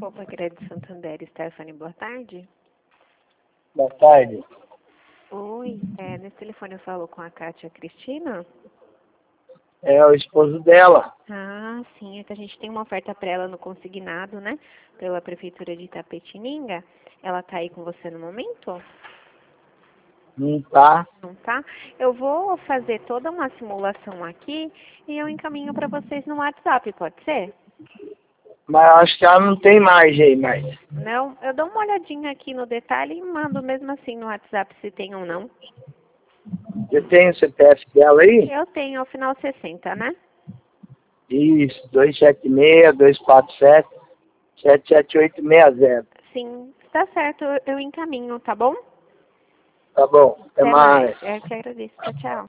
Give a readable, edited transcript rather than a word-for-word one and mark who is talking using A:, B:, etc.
A: Roupa Crédito Santander, Stephanie, boa tarde.
B: Boa tarde.
A: Oi, nesse telefone eu falo com a Kátia Cristina?
B: É o esposo dela.
A: Ah, sim, é que a gente tem uma oferta para ela no consignado, né? Pela Prefeitura de Itapetininga. Ela tá aí com você no momento?
B: Não tá?
A: Não tá? Eu vou fazer toda uma simulação aqui e eu encaminho para vocês no WhatsApp, pode ser?
B: Mas eu acho que ela não tem mais aí, mas...
A: Não? Eu dou uma olhadinha aqui no detalhe e mando mesmo assim no WhatsApp se tem ou não.
B: Você tem o CPF dela aí?
A: Eu tenho ao final 60, né?
B: Isso, 276-247-77860.
A: Sim, tá certo, eu encaminho, tá bom?
B: Tá bom, até
A: Até mais.
B: mais.
A: Eu que agradeço. Tchau, tchau.